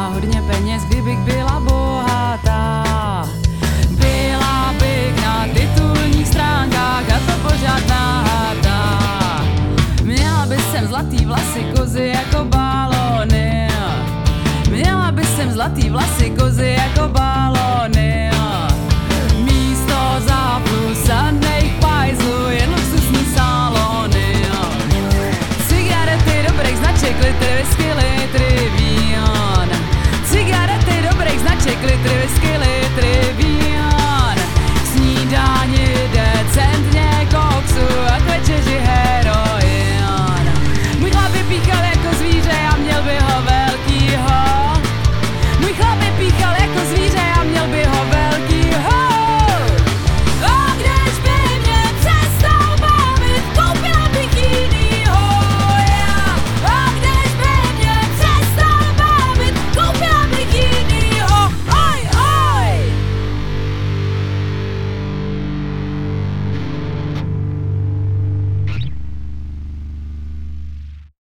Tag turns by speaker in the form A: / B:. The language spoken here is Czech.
A: měla hodně peněz, kdybych byla bohatá. Byla bych na titulních stránkách a to pořád náhatá. Měla by jsem zlatý vlasy, kozy jako balony. Měla by jsem zlatý vlasy, kozy jako balony.